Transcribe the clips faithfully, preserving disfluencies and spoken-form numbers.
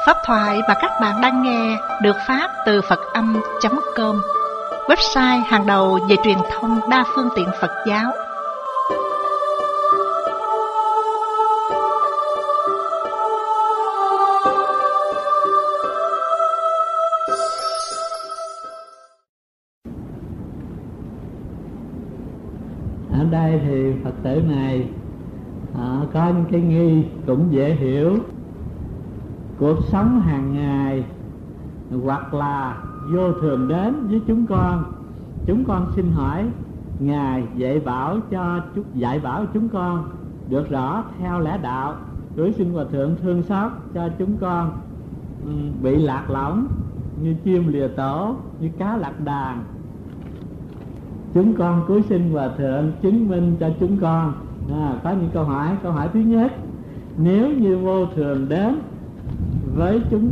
Pháp thoại mà các bạn đang nghe được phát từ Phật âm chấm com, website hàng đầu về truyền thông đa phương tiện Phật giáo. Ở đây thì Phật tử này họ có những cái nghi cũng dễ hiểu. Cuộc sống hàng ngày hoặc là vô thường đến với chúng con, chúng con xin hỏi Ngài dạy bảo cho dạy bảo chúng con được rõ theo lẽ đạo. Cứu xin Hòa Thượng thương xót cho chúng con bị lạc lõng như chim lìa tổ, như cá lạc đàn. Chúng con cúi xin Hòa Thượng chứng minh cho chúng con. À, có những câu hỏi. Câu hỏi thứ nhất: nếu như vô thường đến với chúng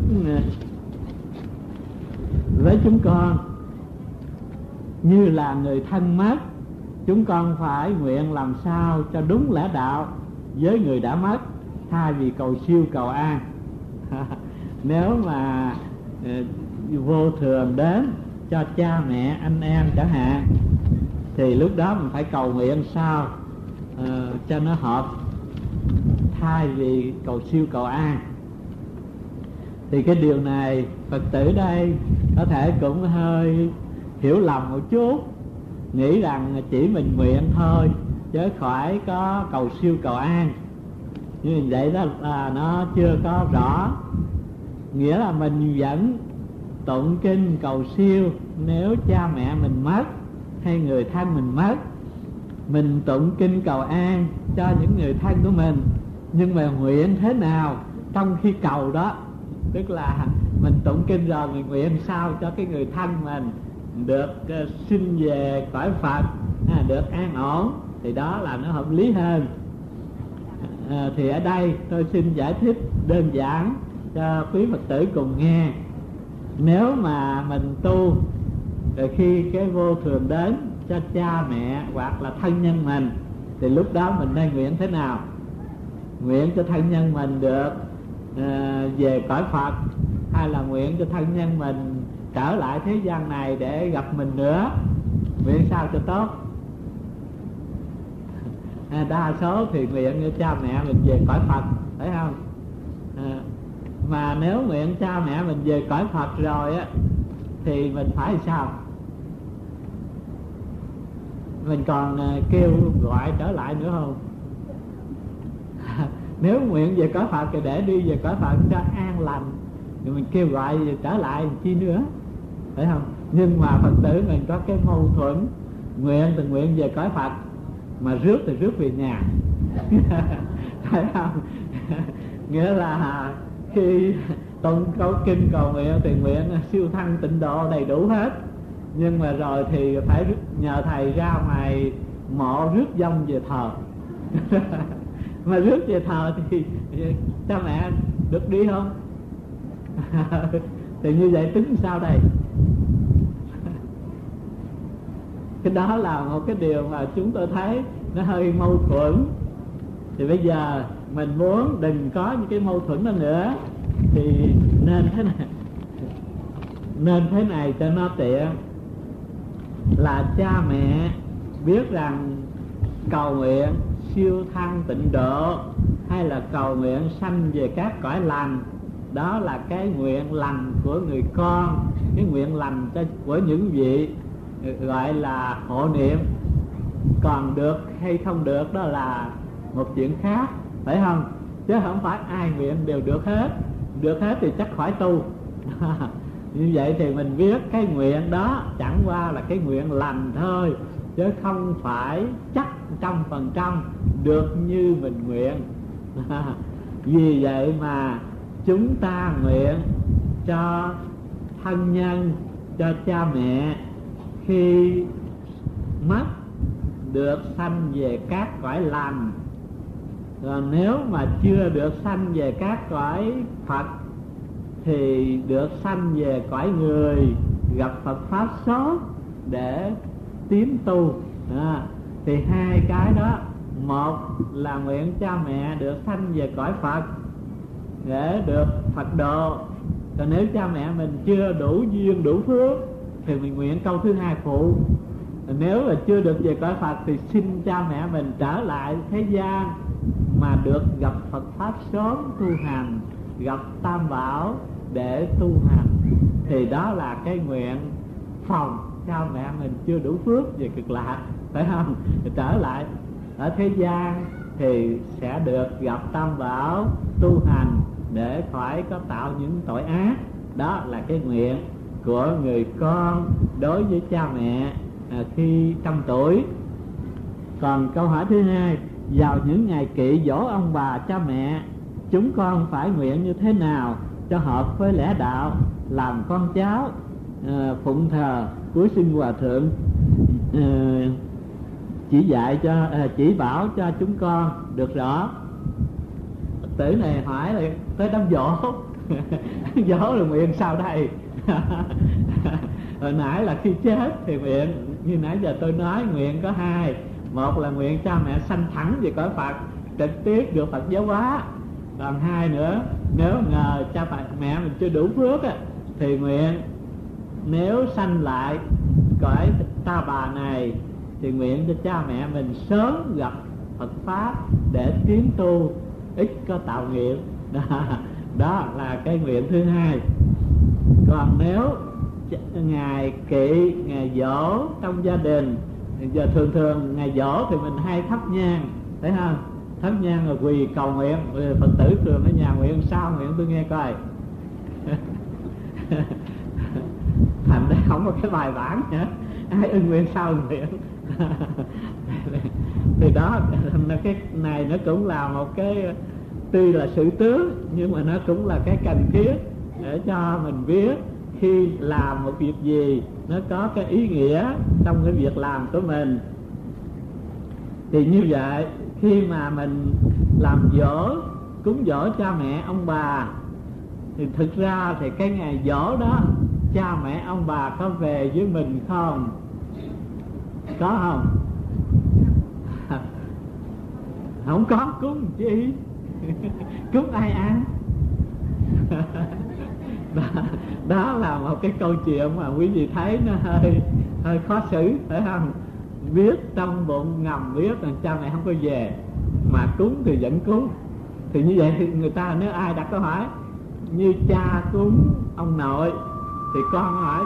với chúng con như là người thân mất, chúng con phải nguyện làm sao cho đúng lẽ đạo với người đã mất, thay vì cầu siêu cầu an. Nếu mà vô thường đến cho cha mẹ anh em chẳng hạn, thì lúc đó mình phải cầu nguyện sao uh, cho nó hợp, thay vì cầu siêu cầu an. Thì cái điều này Phật tử đây có thể cũng hơi hiểu lầm một chút, nghĩ rằng chỉ mình nguyện thôi chứ khỏi có cầu siêu cầu an. Như vậy đó là nó chưa có rõ. Nghĩa là mình vẫn tụng kinh cầu siêu nếu cha mẹ mình mất hay người thân mình mất, mình tụng kinh cầu an cho những người thân của mình, nhưng mà nguyện thế nào trong khi cầu đó. Tức là mình tụng kinh rồi mình nguyện sao cho cái người thân mình được uh, sinh về cõi Phật, à, được an ổn, thì đó là nó hợp lý hơn. À, thì ở đây tôi xin giải thích đơn giản cho quý Phật tử cùng nghe. Nếu mà mình tu rồi khi cái vô thường đến cho cha mẹ hoặc là thân nhân mình, thì lúc đó mình nên nguyện thế nào? Nguyện cho thân nhân mình được uh, về cõi Phật, hay là nguyện cho thân nhân mình trở lại thế gian này để gặp mình nữa? Nguyện sao cho tốt? À, đa số thì nguyện cho cha mẹ mình về cõi Phật, phải không? À, mà nếu nguyện cha mẹ mình về cõi Phật rồi á, thì mình phải sao? Mình còn uh, kêu gọi trở lại nữa không? Nếu nguyện về cõi Phật thì để đi về cõi Phật cho an lành, rồi mình kêu gọi trở lại chi nữa, phải không? Nhưng mà Phật tử mình có cái mâu thuẫn, nguyện thì nguyện về cõi Phật, mà rước thì rước về nhà. Phải không? Nghĩa là khi tụng câu kinh cầu nguyện thì nguyện siêu thăng tịnh độ đầy đủ hết, nhưng mà rồi thì phải nhờ thầy ra ngoài mộ rước vong về thờ. Mà rước về thờ thì cha mẹ được đi không? Thì như vậy tính sao đây? Cái đó là một cái điều mà chúng tôi thấy nó hơi mâu thuẫn. Thì bây giờ mình muốn đừng có những cái mâu thuẫn đó nữa, thì nên thế này, nên thế này cho nó tiện, là cha mẹ biết rằng cầu nguyện siêu thăng tịnh độ hay là cầu nguyện sanh về các cõi lành, đó là cái nguyện lành của người con, cái nguyện lành của những vị gọi là hộ niệm. Còn được hay không được đó là một chuyện khác, phải không? Chứ không phải ai nguyện đều được hết. Được hết thì chắc khỏi tu. Như vậy thì mình biết cái nguyện đó chẳng qua là cái nguyện lành thôi, chứ không phải chắc trăm phần trăm được như mình nguyện. Vì vậy mà chúng ta nguyện cho thân nhân, cho cha mẹ khi mất được sanh về các cõi lành. Còn nếu mà chưa được sanh về các cõi Phật thì được sanh về cõi người, gặp Phật Pháp sớm để tiến tu. À, thì hai cái đó, một là nguyện cha mẹ được sanh về cõi Phật, để được Phật độ. Còn nếu cha mẹ mình chưa đủ duyên đủ phước thì mình nguyện câu thứ hai phụ. Nếu là chưa được về cõi Phật thì xin cha mẹ mình trở lại thế gian mà được gặp Phật Pháp sớm tu hành, gặp Tam Bảo để tu hành. Thì đó là cái nguyện phòng cha mẹ mình chưa đủ phước về cực lạc, phải không? Thì trở lại ở thế gian thì sẽ được gặp Tam Bảo tu hành để khỏi có tạo những tội ác. Đó là cái nguyện của người con đối với cha mẹ à, khi trăm tuổi. Còn câu hỏi thứ hai, vào những ngày kỵ dỗ ông bà cha mẹ, chúng con phải nguyện như thế nào cho hợp với lẽ đạo, làm con cháu à, phụng thờ cúi xin hòa thượng à, chỉ dạy cho à, chỉ bảo cho chúng con được rõ. Tử này hỏi là tới đám dỗ dỗ là nguyện sao đây? Hồi nãy là khi chết thì nguyện, như nãy giờ tôi nói nguyện có hai. Một là nguyện cha mẹ sanh thẳng về cõi Phật, trực tiếp được Phật giáo hóa. Còn hai nữa, nếu ngờ cha mẹ mình chưa đủ phước á, thì nguyện nếu sanh lại cõi ta bà này thì nguyện cho cha mẹ mình sớm gặp Phật Pháp để tiến tu, ít có tạo nghiệp. Đó, đó là cái nguyện thứ hai. Còn nếu ngày kỵ, ngày dỗ trong gia đình, giờ thường thường ngày dỗ thì mình hay thắp nhang, thấy không? Thắp nhang rồi quỳ cầu nguyện. Phật tử thường ở nhà nguyện sao nguyện tôi nghe coi. Thành ra không có cái bài bản nữa, ai ưng nguyện sao nguyện. Thì đó, cái này nó cũng là một cái, tuy là sự tướng nhưng mà nó cũng là cái cần thiết để cho mình biết khi làm một việc gì nó có cái ý nghĩa trong cái việc làm của mình. Thì như vậy khi mà mình làm dỗ, cúng dỗ cha mẹ ông bà thì thực ra thì cái ngày dỗ đó cha mẹ ông bà có về với mình không? Có không? Không có cúng chi? Cúng ai ăn? đó, đó là một cái câu chuyện mà quý vị thấy nó hơi hơi khó xử, phải không? Biết trong bụng ngầm biết rằng cha mẹ không có về mà cúng thì vẫn cúng. Thì như vậy thì người ta, nếu ai đặt câu hỏi như cha cúng ông nội thì con hỏi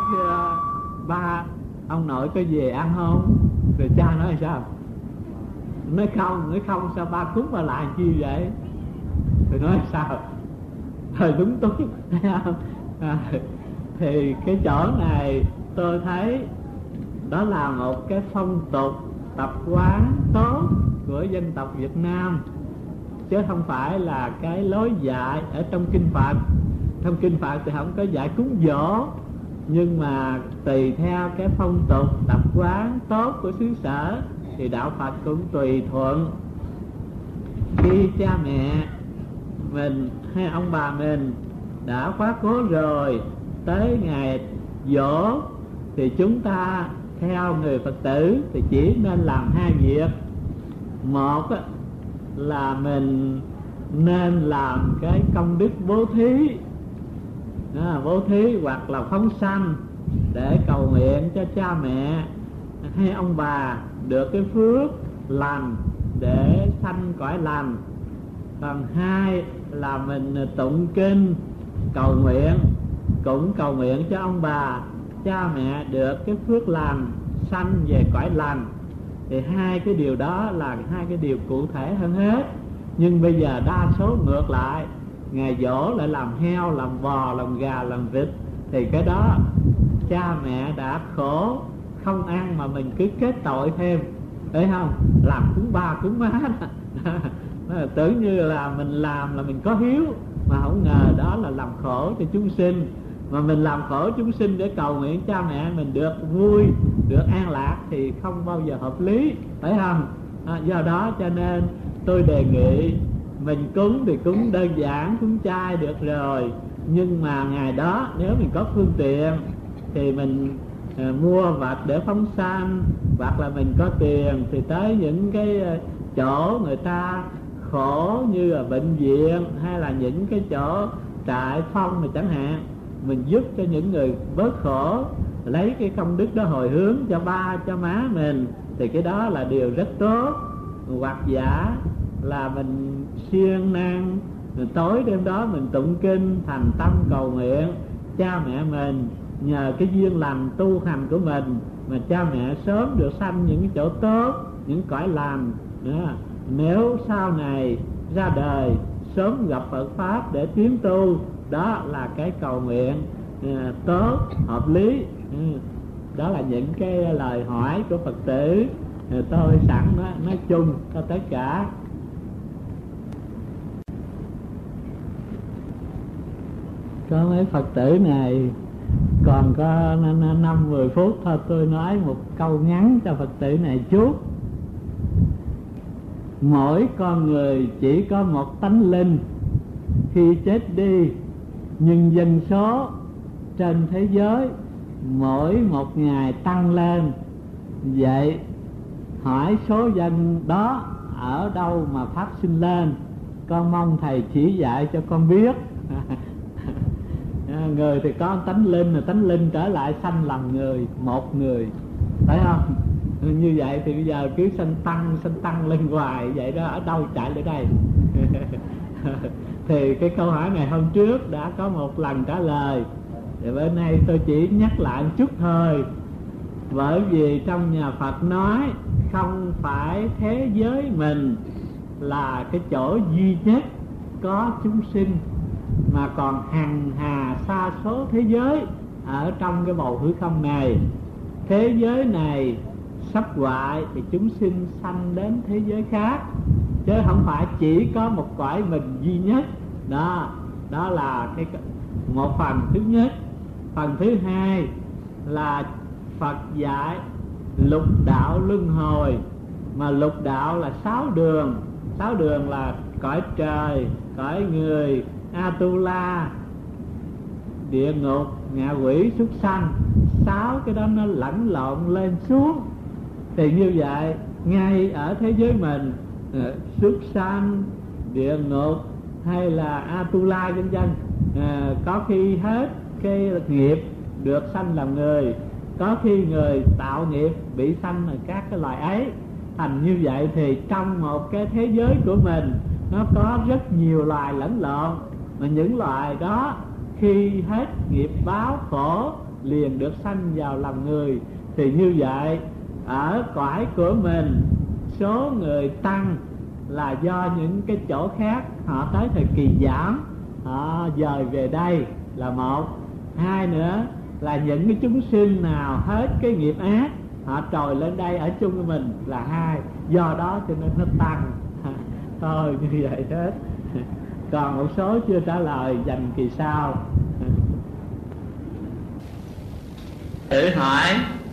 ba ông nội có về ăn không? Rồi cha nói sao? Nói không. Nói không sao ba cúng mà lại chi vậy? Rồi nói sao? Thời đúng túng, thấy không? À, thì cái chỗ này tôi thấy đó là một cái phong tục tập quán tốt của dân tộc Việt Nam, chứ không phải là cái lối dạy ở trong kinh Phật. Trong kinh Phật thì không có dạy cúng dỗ, nhưng mà tùy theo cái phong tục tập quán tốt của xứ sở thì đạo Phật cũng tùy thuận. Khi cha mẹ mình hay ông bà mình đã quá cố rồi, tới ngày dỗ thì chúng ta theo người Phật tử thì chỉ nên làm hai việc. Một là mình nên làm cái công đức bố thí, đó, bố thí hoặc là phóng sanh để cầu nguyện cho cha mẹ hay ông bà được cái phước lành để sanh cõi lành. Còn hai là mình tụng kinh cầu nguyện, cũng cầu nguyện cho ông bà cha mẹ được cái phước lành sanh về cõi lành. Thì hai cái điều đó là hai cái điều cụ thể hơn hết. Nhưng bây giờ đa số ngược lại, ngày dỗ lại làm heo, làm bò, làm gà, làm vịt. Thì cái đó cha mẹ đã khổ không ăn mà mình cứ kết tội thêm, thấy không? Làm cúng ba cúng má tưởng như là mình làm là mình có hiếu, mà không ngờ đó là làm khổ cho chúng sinh. Mà mình làm khổ chúng sinh để cầu nguyện cha mẹ mình được vui, được an lạc thì không bao giờ hợp lý, phải không? À, do đó cho nên tôi đề nghị mình cúng thì cúng đơn giản, cúng chay được rồi. Nhưng mà ngày đó nếu mình có phương tiện thì mình à, mua vật để phóng sanh, hoặc là mình có tiền thì tới những cái chỗ người ta khổ như là bệnh viện hay là những cái chỗ trại phong này chẳng hạn, mình giúp cho những người bớt khổ, lấy cái công đức đó hồi hướng cho ba cho má mình, thì cái đó là điều rất tốt. Hoặc giả là mình siêng năng tối đêm đó mình tụng kinh thành tâm cầu nguyện cha mẹ mình, nhờ cái duyên lành tu hành của mình mà cha mẹ sớm được sanh những cái chỗ tốt, những cõi lành. Nếu sau này ra đời sớm gặp Phật Pháp để tiến tu, đó là cái cầu nguyện à, tốt, hợp lý. Ừ. Đó là những cái lời hỏi của Phật tử, à, tôi sẵn nói, nói chung cho tất cả. Có mấy Phật tử này còn có năm mười phút thôi, tôi nói một câu ngắn cho Phật tử này chút. Mỗi con người chỉ có một tánh linh, khi chết đi, nhưng dân số trên thế giới mỗi một ngày tăng lên. Vậy hỏi số dân đó ở đâu mà phát sinh lên? Con mong thầy chỉ dạy cho con biết. Người thì có tánh linh, là tánh linh trở lại sanh làm người, một người, phải không? Như vậy thì bây giờ cứ sanh tăng, sanh tăng lên hoài vậy đó, ở đâu chạy lại đây? Thì cái câu hỏi này hôm trước đã có một lần trả lời, thì bữa nay tôi chỉ nhắc lại một chút thôi. Bởi vì trong nhà Phật nói không phải thế giới mình là cái chỗ duy nhất có chúng sinh, mà còn hằng hà sa số thế giới ở trong cái bầu hư không này. Thế giới này sắp hoại thì chúng sinh sanh đến thế giới khác, chứ không phải chỉ có một cõi mình duy nhất. Đó, đó là cái một phần thứ nhất. Phần thứ hai là Phật dạy lục đạo luân hồi, mà lục đạo là sáu đường. Sáu đường là cõi trời, cõi người, Atula, địa ngục, ngạ quỷ, súc sanh. Sáu cái đó nó lẫn lộn lên xuống. Thì như vậy ngay ở thế giới mình, súc sanh, địa ngục hay là Atula vân vân, à, có khi hết cái nghiệp được sanh làm người, có khi người tạo nghiệp bị sanh ở các cái loài ấy. Thành như vậy thì trong một cái thế giới của mình nó có rất nhiều loài lẫn lộn, mà những loài đó khi hết nghiệp báo khổ liền được sanh vào làm người. Thì như vậy ở cõi của mình số người tăng là do những cái chỗ khác họ tới thời kỳ giảm, họ dời về đây là một. Hai nữa là những cái chúng sinh nào hết cái nghiệp ác họ trồi lên đây ở chung với mình là hai. Do đó cho nên nó tăng. Thôi như vậy hết. Còn một số chưa trả lời dành kỳ sau. Tự hỏi,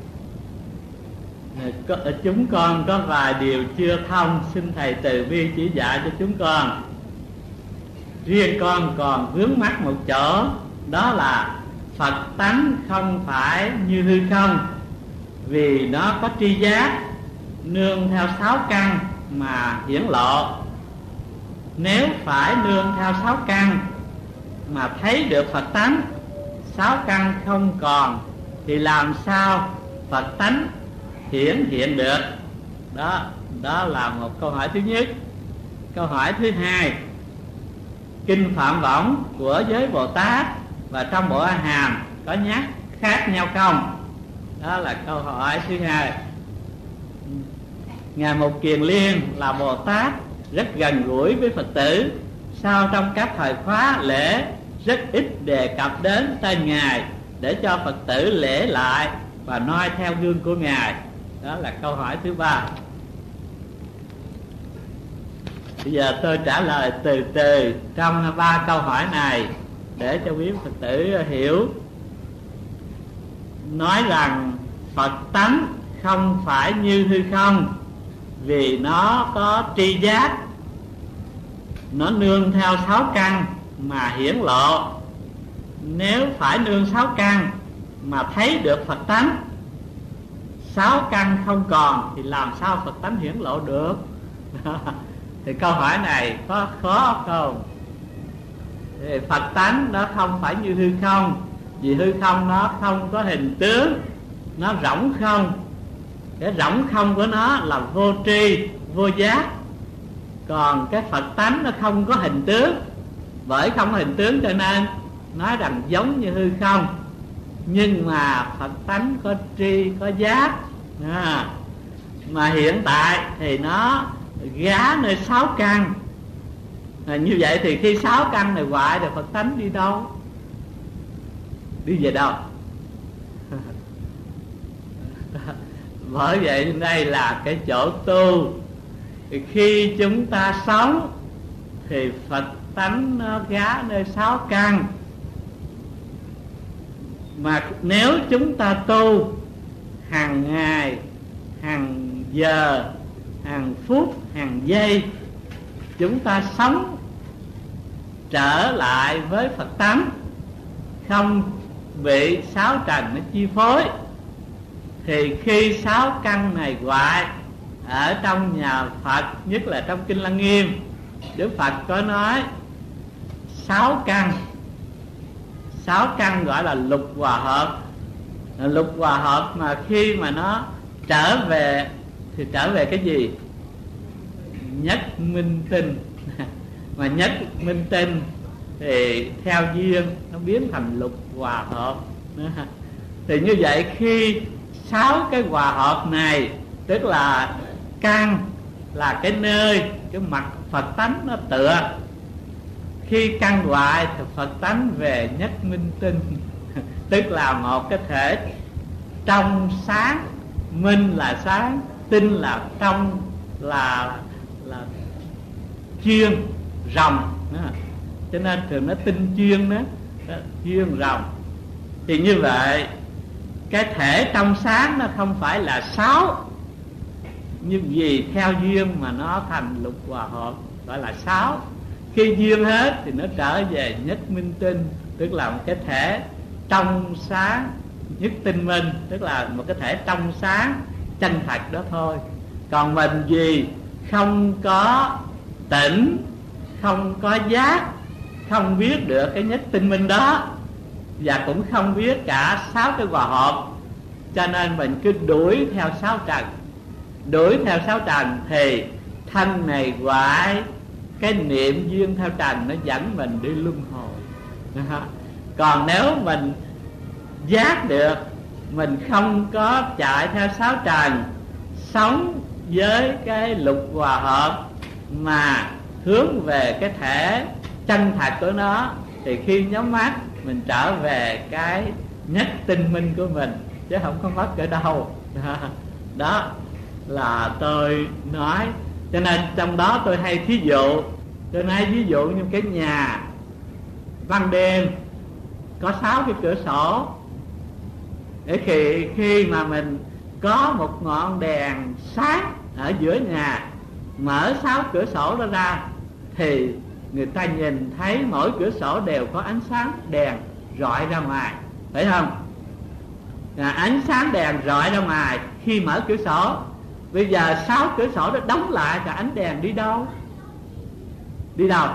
chúng con có vài điều chưa thông, xin thầy từ bi chỉ dạy cho chúng con. Riêng con còn vướng mắc một chỗ, đó là Phật tánh không phải như hư không, vì nó có tri giác, nương theo sáu căn mà hiển lộ. Nếu phải nương theo sáu căn mà thấy được Phật tánh, sáu căn không còn, thì làm sao Phật tánh hiển hiện được? Đó, đó là một câu hỏi thứ nhất. Câu hỏi thứ hai, kinh Phạm Võng của giới Bồ Tát và trong bộ A Hàm có nhắc khác nhau không? Đó là câu hỏi thứ hai. Ngài Mục Kiền Liên là Bồ Tát rất gần gũi với Phật tử, sao trong các thời khóa lễ rất ít đề cập đến tên Ngài để cho Phật tử lễ lại và noi theo gương của Ngài? Đó là câu hỏi thứ ba. Bây giờ tôi trả lời từ từ trong ba câu hỏi này để cho quý Phật tử hiểu. Nói rằng Phật tánh không phải như hư không, vì nó có tri giác, nó nương theo sáu căn mà hiển lộ. Nếu phải nương sáu căn mà thấy được Phật tánh, sáu căn không còn, thì làm sao Phật tánh hiển lộ được? Thì câu hỏi này có khó không? Thì Phật tánh nó không phải như hư không, vì hư không nó không có hình tướng, nó rỗng không. Cái rỗng không của nó là vô tri, vô giác. Còn cái Phật tánh nó không có hình tướng. Bởi không có hình tướng cho nên nói rằng giống như hư không. Nhưng mà Phật tánh có tri, có giác à. Mà hiện tại thì nó gá nơi sáu căn à, như vậy thì khi sáu căn này hoại thì Phật tánh đi đâu? Đi về đâu? Bởi vậy đây là cái chỗ tu. Khi chúng ta sống thì Phật tánh nó gá nơi sáu căn. Mà nếu chúng ta tu hàng ngày, hàng giờ, hàng phút, hàng giây, chúng ta sống trở lại với Phật tánh, không bị sáu trần nó chi phối, thì khi sáu căn này hoại ở trong nhà Phật, nhất là trong Kinh Lăng Nghiêm, Đức Phật có nói sáu căn. Sáu căn gọi là lục hòa hợp. Lục hòa hợp mà khi mà nó trở về thì trở về cái gì? Nhất minh tinh. Mà nhất minh tinh thì theo duyên nó biến thành lục hòa hợp. Thì như vậy khi sáu cái hòa hợp này, tức là căn là cái nơi, cái mặt Phật tánh nó tựa. Khi căn hoại thì Phật tánh về nhất minh tinh. Tức là một cái thể trong sáng. Minh là sáng, tinh là trong, là là chuyên rộng đó. Cho nên thường nó tinh chuyên đó, đó chuyên rộng. Thì như vậy cái thể trong sáng nó không phải là sáu, nhưng vì theo duyên mà nó thành lục hòa hợp, gọi là sáu. Khi duyên hết thì nó trở về nhất minh tinh, tức là một cái thể trong sáng nhất tinh minh, tức là một cái thể trong sáng chân thật đó thôi. Còn mình vì không có tỉnh, không có giác, không biết được cái nhất tinh minh đó, và cũng không biết cả sáu cái hòa hợp, cho nên mình cứ đuổi theo sáu trần. Đuổi theo sáu trần thì thân này hoại, cái niệm duyên theo trần nó dẫn mình đi luân hồi. Còn nếu mình giác được, mình không có chạy theo sáu trần, sống với cái lục hòa hợp mà hướng về cái thể chân thật của nó, thì khi nhắm mắt mình trở về cái nhất tinh minh của mình, chứ không có mất ở đâu. Đó là tôi nói. Cho nên trong đó tôi hay thí dụ, tôi nói ví dụ như cái nhà ban đêm có sáu cái cửa sổ. Để khi, khi mà mình có một ngọn đèn sáng ở giữa nhà, mở sáu cửa sổ đó ra, thì người ta nhìn thấy mỗi cửa sổ đều có ánh sáng đèn rọi ra ngoài, phải không? À, ánh sáng đèn rọi ra ngoài khi mở cửa sổ. Bây giờ sáu cửa sổ đó đóng lại thì ánh đèn đi đâu? Đi đâu?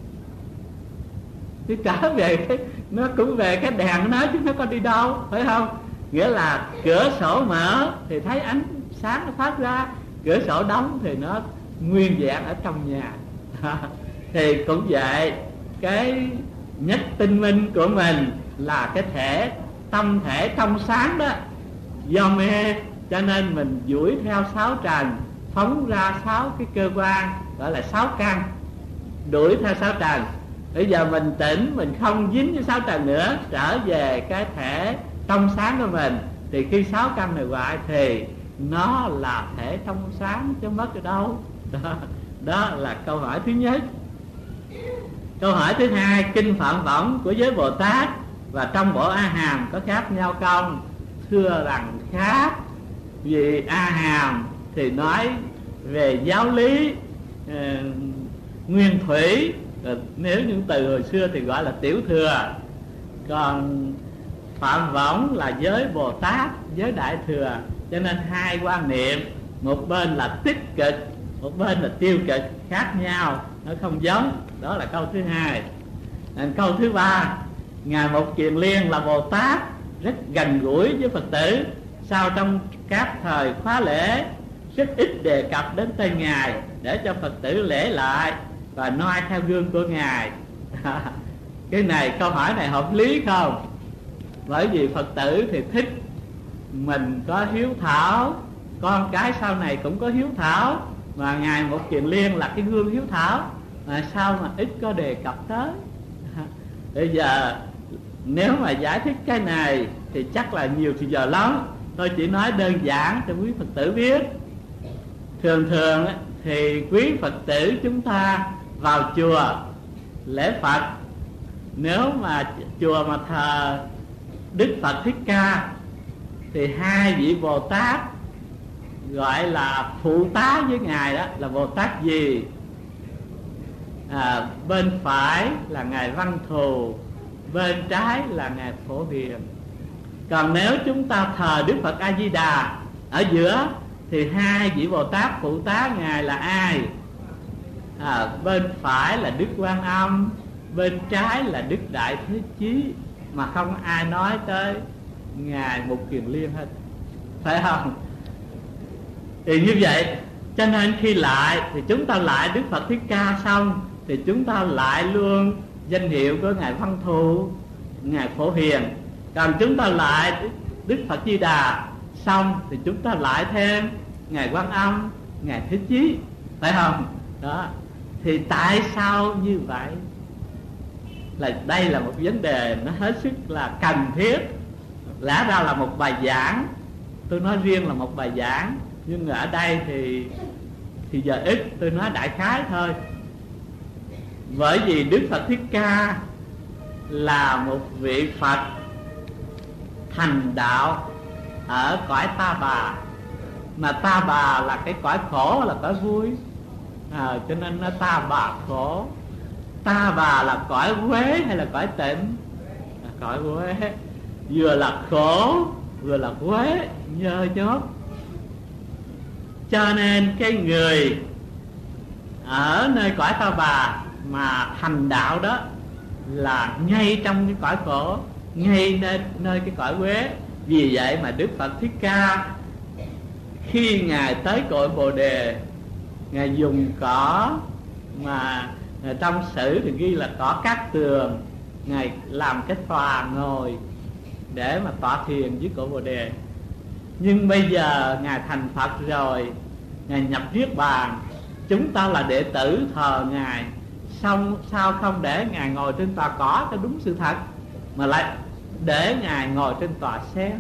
Thì trở về cái, nó cũng về cái đèn của nó chứ nó có đi đâu, phải không? Nghĩa là cửa sổ mở thì thấy ánh sáng nó phát ra, cửa sổ đóng thì nó nguyên vẹn ở trong nhà. Thì cũng vậy, cái nhất tinh minh của mình là cái thể tâm thể trong sáng đó. Do mê cho nên mình duỗi theo sáu trần, phóng ra sáu cái cơ quan, gọi là sáu căn, đuổi theo sáu trần. Bây giờ mình tỉnh, mình không dính với sáu trần nữa, trở về cái thể trong sáng của mình, thì khi sáu căn này hoại thì nó là thể trong sáng chứ mất ở đâu. Đó, đó là câu hỏi thứ nhất. Câu hỏi thứ hai, kinh Phạm Võng của giới Bồ Tát và trong bộ A Hàm có khác nhau không? Thưa rằng khác. Vì A Hàm thì nói về giáo lý uh, nguyên thủy, uh, nếu những từ hồi xưa thì gọi là tiểu thừa. Còn Phạm Võng là giới Bồ Tát, giới Đại Thừa. Cho nên hai quan niệm, một bên là tích cực một bên là tiêu cực khác nhau, nó không giống. Đó là câu thứ hai. Nên câu thứ ba, Ngài Một Kiền Liên là Bồ Tát rất gần gũi với Phật tử. Sau trong các thời khóa lễ rất ít đề cập đến tên Ngài, để cho Phật tử lễ lại và noi theo gương của Ngài. Cái này, câu hỏi này hợp lý không? Bởi vì Phật tử thì thích mình có hiếu thảo, con cái sau này cũng có hiếu thảo, mà Ngài Một Kiền Liên là cái gương hiếu thảo, mà sao mà ít có đề cập tới. Bây giờ nếu mà giải thích cái này thì chắc là nhiều thì giờ lắm. Tôi chỉ nói đơn giản cho quý Phật tử biết. Thường thường thì quý Phật tử chúng ta vào chùa lễ Phật, nếu mà chùa mà thờ Đức Phật Thích Ca thì hai vị Bồ Tát gọi là phụ tá với Ngài, đó là Bồ Tát gì? À, bên phải là Ngài Văn Thù, bên trái là Ngài Phổ Hiền. Còn nếu chúng ta thờ Đức Phật A Di Đà ở giữa thì hai vị Bồ Tát phụ tá Ngài là ai? À, bên phải là Đức Quan Âm, bên trái là Đức Đại Thế Chí, mà không ai nói tới Ngài Một Kiền Liên hết, phải không? Thì như vậy, cho nên khi lại thì chúng ta lại Đức Phật Thích Ca xong thì chúng ta lại luôn danh hiệu của Ngài Văn Thù, Ngài Phổ Hiền. Còn chúng ta lại Đức Phật Di Đà xong thì chúng ta lại thêm Ngài Quan Âm, Ngài Thế Chí, phải không? Đó. Thì tại sao như vậy? Là đây là một vấn đề nó hết sức là cần thiết. Lẽ ra là một bài giảng, tôi nói riêng là một bài giảng, nhưng ở đây thì thì giờ ít, tôi nói đại khái thôi. Bởi vì Đức Phật Thích Ca là một vị Phật thành đạo ở cõi Ta Bà, mà Ta Bà là cái cõi khổ, là cõi vui, à, cho nên nó Ta Bà khổ. Ta Bà là cõi Quế hay là cõi Tịnh? Là cõi Quế. Vừa là khổ vừa là Quế, nhơ nhốt. Cho nên cái người ở nơi cõi Ta Bà mà thành đạo đó là ngay trong cái cõi khổ, ngay nơi, nơi cái cõi Quế. Vì vậy mà Đức Phật Thích Ca khi Ngài tới cội Bồ Đề, Ngài dùng cỏ mà trong sử thì ghi là cỏ cát tường, Ngài làm cái tòa ngồi để mà tọa thiền với cội Bồ Đề. Nhưng bây giờ Ngài thành Phật rồi, Ngài nhập Niết Bàn, chúng ta là đệ tử thờ Ngài, xong sao không để Ngài ngồi trên tòa cỏ cho đúng sự thật, mà lại để Ngài ngồi trên tòa sen.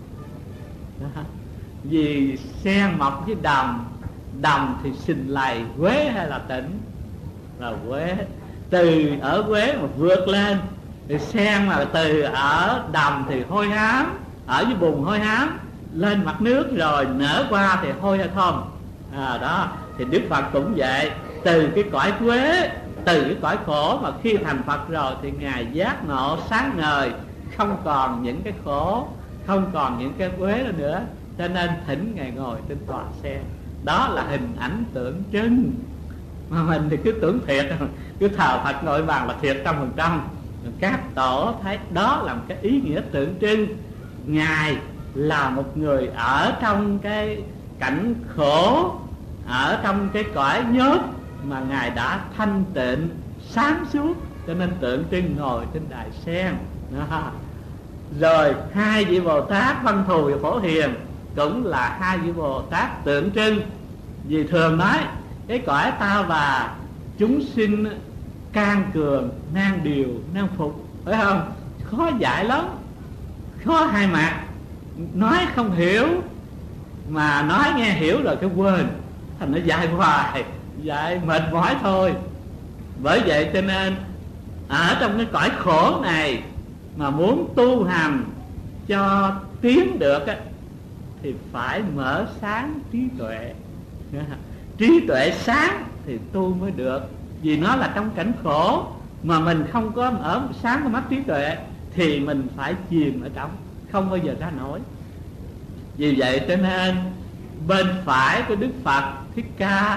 Đó. Vì sen mọc với đầm, đầm thì xình lầy, Quế hay là Tịnh? Là Quế. Từ ở Quế mà vượt lên thì sen mà từ ở đầm thì hôi hám, ở dưới bùn hôi hám, lên mặt nước rồi nở qua thì hôi hay thơm. À, đó thì Đức Phật cũng vậy. Từ cái cõi Quế, từ cái cõi khổ mà khi thành Phật rồi thì Ngài giác ngộ sáng ngời, không còn những cái khổ, không còn những cái Quế đó nữa. Cho nên thỉnh Ngài ngồi trên tòa sen. Đó là hình ảnh tượng trưng. Mà mình thì cứ tưởng thiệt, cứ thờ Phật ngồi bàn là thiệt trăm phần trăm. Các tổ thấy đó là một cái ý nghĩa tượng trưng. Ngài là một người ở trong cái cảnh khổ, ở trong cái cõi nhốt, mà Ngài đã thanh tịnh sáng suốt, cho nên tượng trưng ngồi trên đài sen. Đó. Rồi hai vị Bồ Tát Văn Thù và Phổ Hiền cũng là hai vị Bồ Tát tượng trưng. Vì thường nói cái cõi Ta Bà chúng sinh can cường, nan điều, nan phục, phải không? Khó dạy lắm, khó hai mặt, nói không hiểu, mà nói nghe hiểu rồi cái quên, thành nó dạy hoài, dạy mệt mỏi thôi. Bởi vậy cho nên ở trong cái cõi khổ này mà muốn tu hành cho tiến được á, thì phải mở sáng trí tuệ. Trí tuệ sáng thì tu mới được. Vì nó là trong cảnh khổ, mà mình không có mở sáng cái mắt trí tuệ thì mình phải chìm ở trong, không bao giờ ra nổi. Vì vậy cho nên bên phải của Đức Phật Thích Ca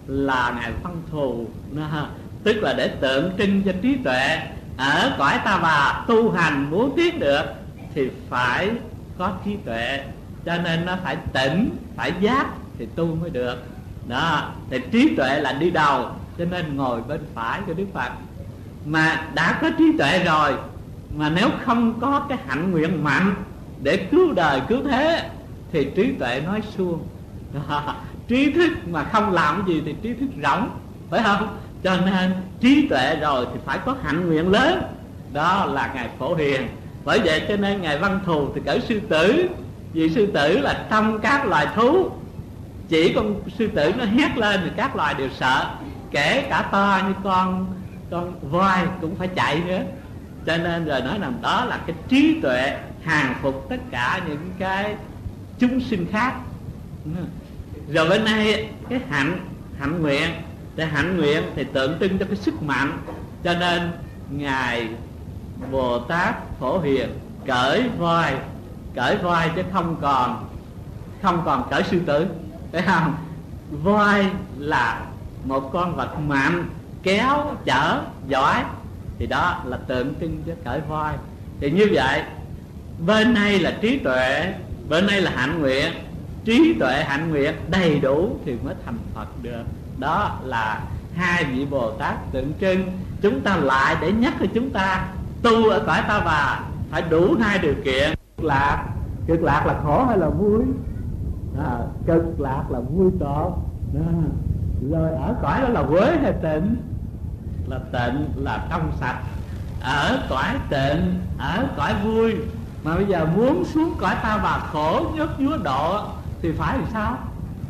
là Ngài Văn Thù, tức là để tượng trưng cho trí tuệ. Ở cõi ta bà tu hành muốn tiến được thì phải có trí tuệ, cho nên nó phải tỉnh, phải giác thì tu mới được. Đó, thì trí tuệ là đi đầu, cho nên ngồi bên phải của Đức Phật. Mà đã có trí tuệ rồi, mà nếu không có cái hạnh nguyện mạnh để cứu đời cứu thế thì trí tuệ nói suông. Trí thức mà không làm cái gì thì trí thức rỗng, phải không? Cho nên trí tuệ rồi thì phải có hạnh nguyện lớn, đó là Ngài Phổ Hiền. Bởi vậy cho nên Ngài Văn Thù thì cởi sư tử, vì sư tử là trong các loài thú, chỉ con sư tử nó hét lên thì các loài đều sợ, kể cả to như con con voi cũng phải chạy nữa. Cho nên rồi nói rằng đó là cái trí tuệ hàng phục tất cả những cái chúng sinh khác. Rồi bên này cái hạnh hạnh nguyện, để hạnh nguyện thì tượng trưng cho cái sức mạnh, cho nên Ngài Bồ Tát Phổ Hiền cởi voi, cởi voi chứ không còn không còn cởi sư tử, phải không? Voi là một con vật mạnh, kéo chở giỏi, thì đó là tượng trưng cho cởi voi. Thì như vậy bên này là trí tuệ, bên này là hạnh nguyện. Trí tuệ hạnh nguyện đầy đủ thì mới thành Phật được. Đó là hai vị Bồ Tát tượng trưng. Chúng ta lại để nhắc cho chúng ta tu ở cõi ta bà phải đủ hai điều kiện. Cực lạc, cực lạc là khổ hay là vui? À, cực lạc là vui tốt. Đó. Rồi ở cõi đó là quế hay tịnh? Là tịnh, là trong sạch. Ở cõi tịnh, ở cõi vui. Mà bây giờ muốn xuống cõi ta bà khổ nhức nhúa độ thì phải làm sao?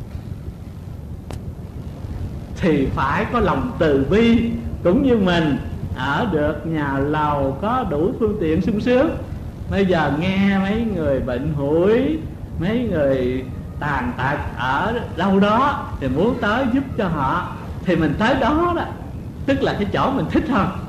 Thì phải có lòng từ bi, cũng như mình ở được nhà lầu có đủ phương tiện sung sướng. Bây giờ nghe mấy người bệnh hủi, mấy người tàn tật ở đâu đó thì muốn tới giúp cho họ, thì mình tới đó đó, tức là cái chỗ mình thích hơn.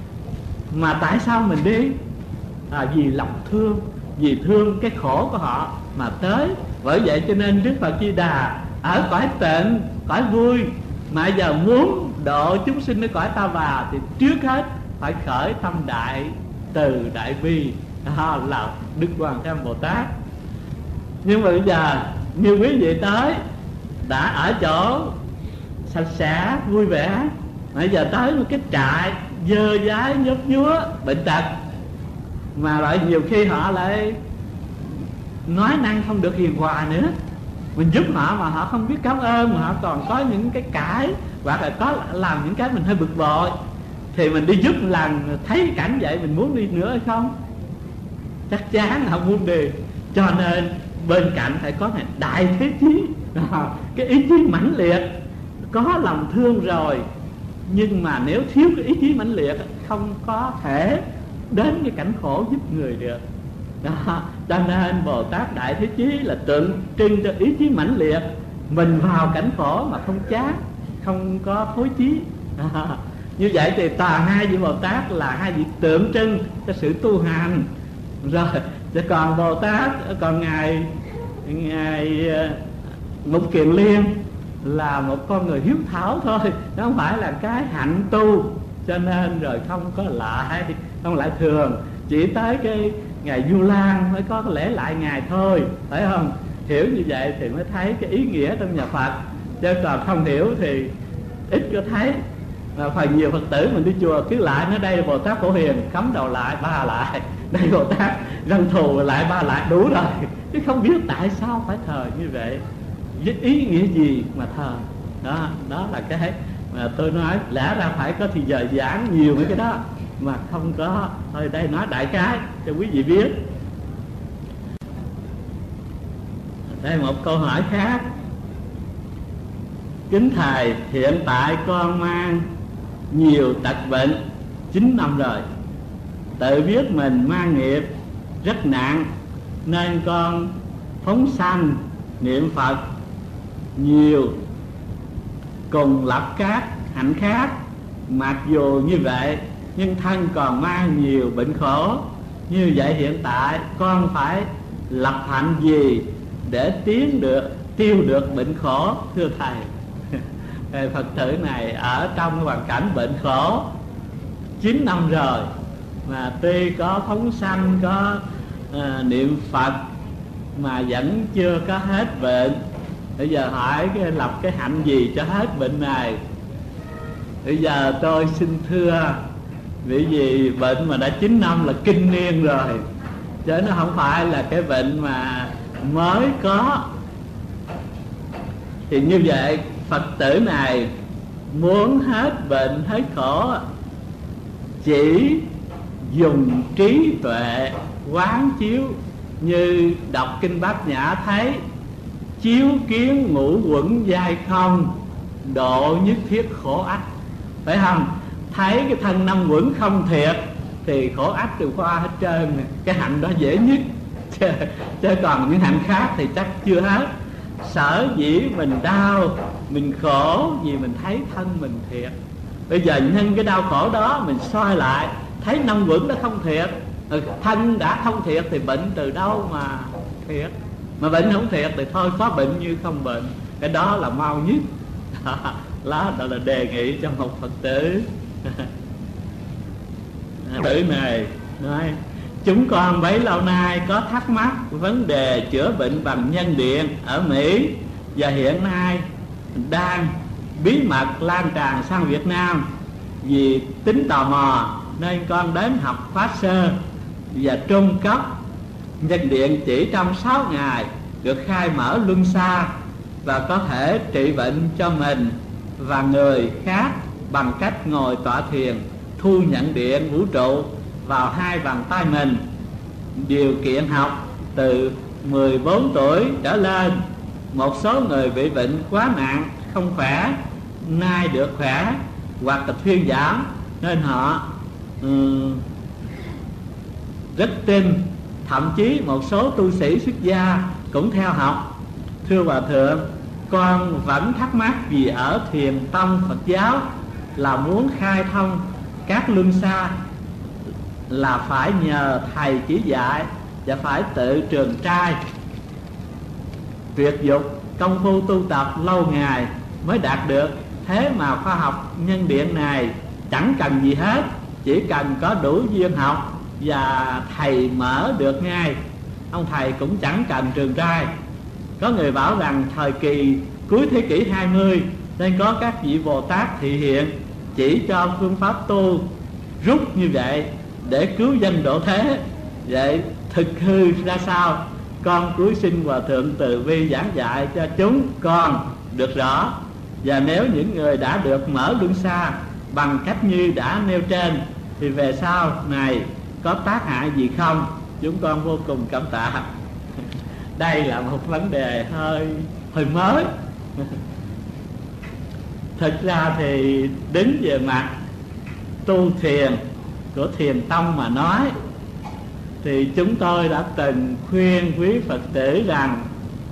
Mà tại sao mình đi? À, vì lòng thương, vì thương cái khổ của họ mà tới. Bởi vậy cho nên Đức Phật Di Đà ở cõi tịnh, cõi vui, mà giờ muốn độ chúng sinh ở cõi ta bà thì trước hết phải khởi tâm đại từ đại bi, đó là Đức Quan Thế Âm Bồ Tát. Nhưng mà bây giờ như quý vị tới đã ở chỗ sạch sẽ vui vẻ, bây giờ tới một cái trại dơ dái nhốt nhúa bệnh tật, mà lại nhiều khi họ lại nói năng không được hiền hòa nữa. Mình giúp họ mà họ không biết cảm ơn, mà họ còn có những cái cãi, hoặc là có làm những cái mình hơi bực bội, thì mình đi giúp lần thấy cảnh vậy mình muốn đi nữa hay không? Chắc chắn không muốn đi. Cho nên bên cạnh phải có này đại thế chí, cái ý chí mãnh liệt. Có lòng thương rồi, nhưng mà nếu thiếu cái ý chí mãnh liệt không có thể đến cái cảnh khổ giúp người được. Đó, cho nên Bồ Tát Đại Thế Chí là tượng trưng cho ý chí mãnh liệt. Mình vào cảnh khổ mà không chán, không có thối chí. Đó. Như vậy thì toàn hai vị Bồ Tát là hai vị tượng trưng cho sự tu hành. Rồi, còn Bồ Tát, còn Ngài Ngài Mục Kiền Liên là một con người hiếu thảo thôi, nó không phải là cái hạnh tu. Cho nên rồi không có lại, không lại thường, chỉ tới cái ngày Vu Lan mới có cái lễ lại ngày thôi, phải không? Hiểu như vậy thì mới thấy cái ý nghĩa trong nhà Phật, chứ còn không hiểu thì ít có thấy. Mà phần nhiều Phật tử mình đi chùa cứ lại nói đây là Bồ Tát Phổ Hiền, cắm đầu lại ba lại, đây Bồ Tát Văn Thù lại ba lại, đủ rồi, chứ không biết tại sao phải thờ như vậy, với ý nghĩa gì mà thờ. Đó, đó là cái mà tôi nói, lẽ ra phải có thì giờ giảng nhiều mấy cái đó mà không có. Thôi đây nói đại cái cho quý vị biết. Đây một câu hỏi khác. Kính Thầy, hiện tại con mang nhiều tật bệnh chín năm rồi, tự biết mình mang nghiệp rất nặng, nên con phóng sanh niệm Phật nhiều, cùng lập các hạnh khác. Mặc dù như vậy nhưng thân còn mang nhiều bệnh khổ. Như vậy hiện tại con phải lập hạnh gì để tiến được tiêu được bệnh khổ, thưa Thầy? Thì Phật tử này ở trong cái hoàn cảnh bệnh khổ chín năm rồi, mà tuy có phóng sanh, có à, niệm Phật mà vẫn chưa có hết bệnh. Bây giờ hỏi cái lập cái hạnh gì cho hết bệnh này? Bây giờ tôi xin thưa, vì vì bệnh mà đã chín năm là kinh niên rồi, chứ nó không phải là cái bệnh mà mới có. Thì như vậy Phật tử này muốn hết bệnh hết khổ, chỉ dùng trí tuệ quán chiếu, như đọc kinh Bát Nhã thấy chiếu kiến ngũ uẩn giai không, độ nhất thiết khổ ách. Phải không? Thấy cái thân năm uẩn không thiệt thì khổ ách đều qua hết trơn. Cái hạnh đó dễ nhất, chứ, chứ còn những hạnh khác thì chắc chưa hết. Sở dĩ mình đau, mình khổ vì mình thấy thân mình thiệt. Bây giờ nhân cái đau khổ đó mình soi lại, thấy năm uẩn nó không thiệt, thân đã không thiệt thì bệnh từ đâu mà thiệt? Mà bệnh không thiệt thì thôi, có bệnh như không bệnh. Cái đó là mau nhất. Đó, đó là đề nghị cho một Phật tử. Phật tử này nói: chúng con bấy lâu nay có thắc mắc vấn đề chữa bệnh bằng nhân điện ở Mỹ, và hiện nay đang bí mật lan tràn sang Việt Nam. Vì tính tò mò nên con đến học khóa sơ và trung cấp nhân điện chỉ trong sáu ngày được khai mở luân xa, và có thể trị bệnh cho mình và người khác bằng cách ngồi tọa thiền, thu nhận điện vũ trụ vào hai bàn tay mình. Điều kiện học từ mười bốn tuổi trở lên. Một số người bị bệnh quá nặng không khỏe, nay được khỏe hoặc là thuyên giảm, nên họ um, rất tin. Thậm chí một số tu sĩ xuất gia cũng theo học. Thưa Hòa Thượng, con vẫn thắc mắc vì ở Thiền tông Phật giáo là muốn khai thông các luân xa là phải nhờ thầy chỉ dạy và phải tự trường trai tuyệt dục, công phu tu tập lâu ngày mới đạt được. Thế mà khoa học nhân điện này chẳng cần gì hết, chỉ cần có đủ duyên học và thầy mở được ngay. Ông thầy cũng chẳng cần trường trai. Có người bảo rằng thời kỳ cuối thế kỷ hai mươi nên có các vị Bồ Tát thị hiện chỉ cho phương pháp tu rút như vậy để cứu dân độ thế. Vậy thực hư ra sao? Con cúi xin Hòa Thượng từ bi giảng dạy cho chúng con được rõ. Và nếu những người đã được mở luân xa bằng cách như đã nêu trên thì về sau này có tác hại gì không? Chúng con vô cùng cảm tạ. Đây là một vấn đề hơi hơi mới. Thực ra thì đứng về mặt tu thiền của Thiền tông mà nói, thì chúng tôi đã từng khuyên quý Phật tử rằng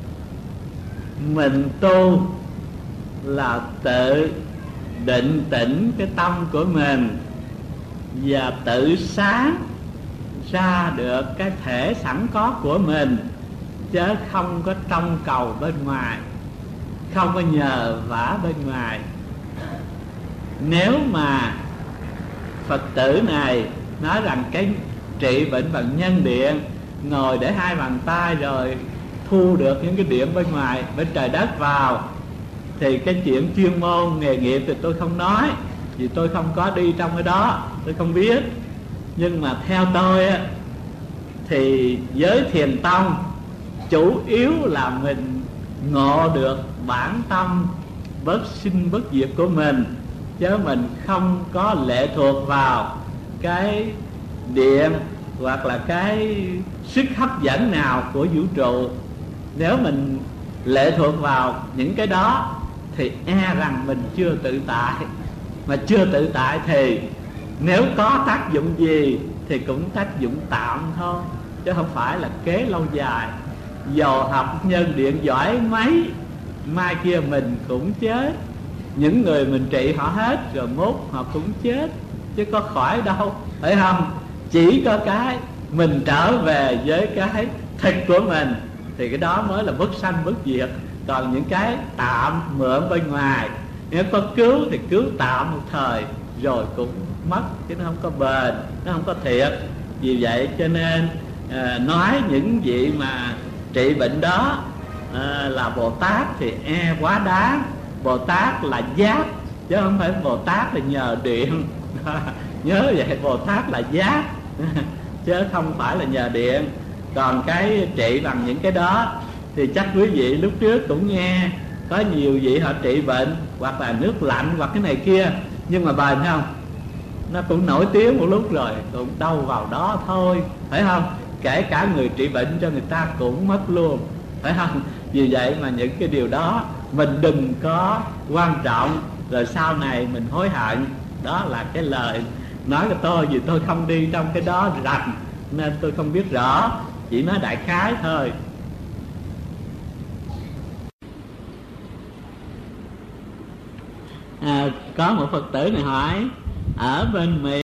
mình tu là tự định tĩnh cái tâm của mình và tự sáng ra được cái thể sẵn có của mình, chứ không có trông cầu bên ngoài, không có nhờ vả bên ngoài. Nếu mà Phật tử này nói rằng cái trị bệnh bằng nhân điện, ngồi để hai bàn tay rồi thu được những cái điện bên ngoài, bên trời đất vào, thì cái chuyện chuyên môn nghề nghiệp thì tôi không nói, vì tôi không có đi trong cái đó, tôi không biết. Nhưng mà theo tôi á, thì với Thiền tông chủ yếu là mình ngộ được bản tâm bất sinh bất diệt của mình, chứ mình không có lệ thuộc vào cái điện hoặc là cái sức hấp dẫn nào của vũ trụ. Nếu mình lệ thuộc vào những cái đó thì e rằng mình chưa tự tại. Mà chưa tự tại thì nếu có tác dụng gì thì cũng tác dụng tạm thôi, chứ không phải là kế lâu dài. Dầu học nhân điện giỏi mấy, mai kia mình cũng chết. Những người mình trị họ hết rồi mốt họ cũng chết, chứ có khỏi đâu, phải không? Chỉ có cái mình trở về với cái thực của mình thì cái đó mới là bất sanh bất diệt. Còn những cái tạm mượn bên ngoài Nếu có cứu thì cứu tạm một thời rồi cũng mất, chứ nó không có bền, nó không có thiệt. Vì vậy cho nên à, nói những vị mà trị bệnh đó à, là Bồ Tát thì e quá đáng. Bồ Tát là giác chứ không phải Bồ Tát là nhờ điện. Nhớ vậy, Bồ Tát là giác chứ không phải là nhờ điện. Còn cái trị bằng những cái đó thì chắc quý vị lúc trước cũng nghe có nhiều vị họ trị bệnh hoặc là nước lạnh hoặc cái này kia, nhưng mà bền không? Nó cũng nổi tiếng một lúc rồi cũng đâu vào đó thôi, phải không? Kể cả người trị bệnh cho người ta cũng mất luôn, phải không? Vì vậy mà những cái điều đó mình đừng có quan trọng rồi sau này mình hối hận. Đó là cái lời nói của tôi, vì tôi không đi trong cái đó rành nên tôi không biết rõ, chỉ nói đại khái thôi. À, có một Phật tử này hỏi ở bên Mỹ